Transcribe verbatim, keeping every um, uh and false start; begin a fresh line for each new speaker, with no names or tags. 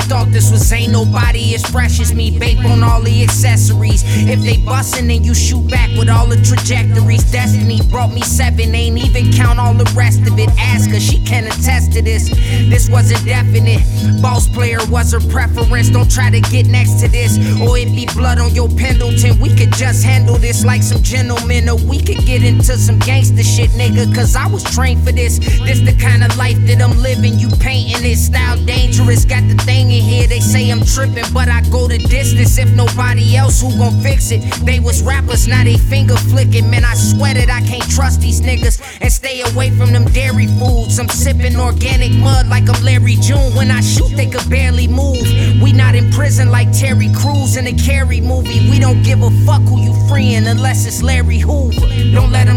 thought this was ain't nobody as fresh as me. Bape on all the accessories. If they bustin', then you shoot back with all the trajectories. Destiny brought me seven, ain't even count all the rest of it. Ask her, she can attest to this. This wasn't definite. Boss player was her preference. Don't try to get next to this, or it be blood on your Pendleton. We could just handle this like some gentlemen, or we could get into some gangster shit, nigga. Cause I was trained for this. This the kind of life that I'm living. You painting it, style dangerous. Got the thing in here, they say I'm tripping, but I go the distance. If nobody else, who gon' fix it? They was rappers, now they finger flicking. Man, I sweat it, I can't trust these niggas. And stay away from them dairy foods. I'm sipping organic mud like I'm Larry June. When I shoot, they could barely move. We not in prison like Terry Crews in a Carrie movie. We don't give a fuck who you freeing unless it's Larry Hoover. Don't let 'em